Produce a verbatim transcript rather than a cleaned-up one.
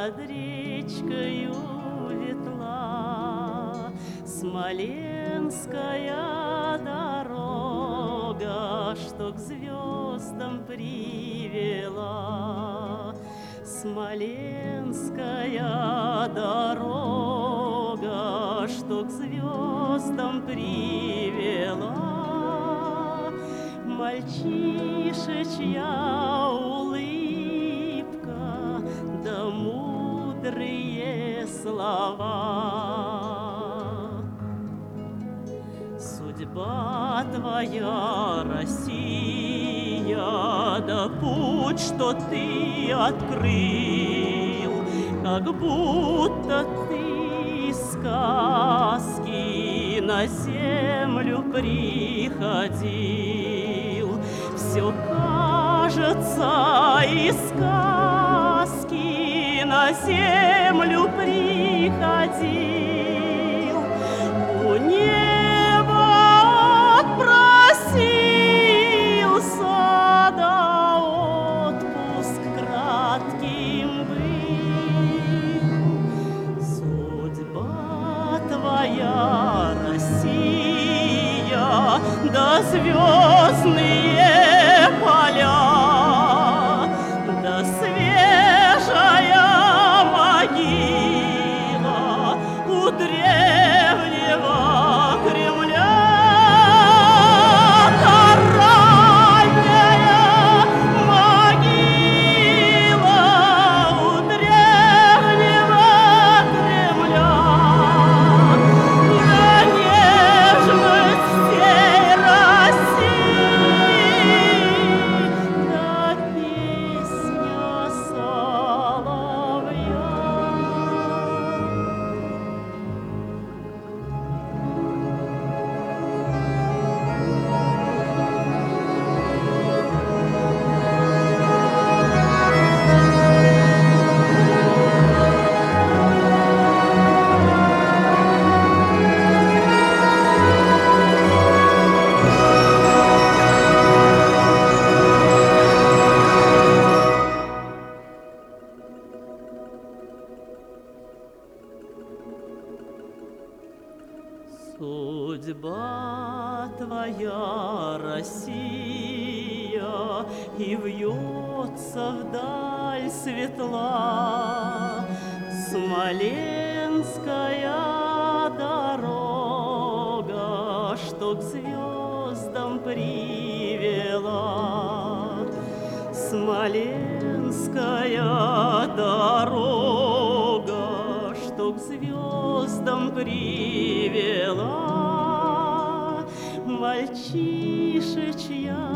над речкою ветла. Смоленская дорога, что к звездам привела. Смоленская дорога, что к звездам привела. Мальчишечья улыбка, да мудрые слова. Судьба твоя, Россия, да путь, что ты открыл, как будто ты из сказки на землю приходил. Все кажется, из сказки на землю приходил. У неба отпросился, да отпуск кратким был. Судьба твоя, Россия, да звездные поля, да свежая могила у древнего Кремля. Та ранняя могила у древнего Кремля. Да нежность всей России, да песня соловья. Судьба твоя, Россия, и вьется вдаль светла. Смоленская дорога, что к звездам привела. Смоленская дорога, что к звездам привела. Мальчишечья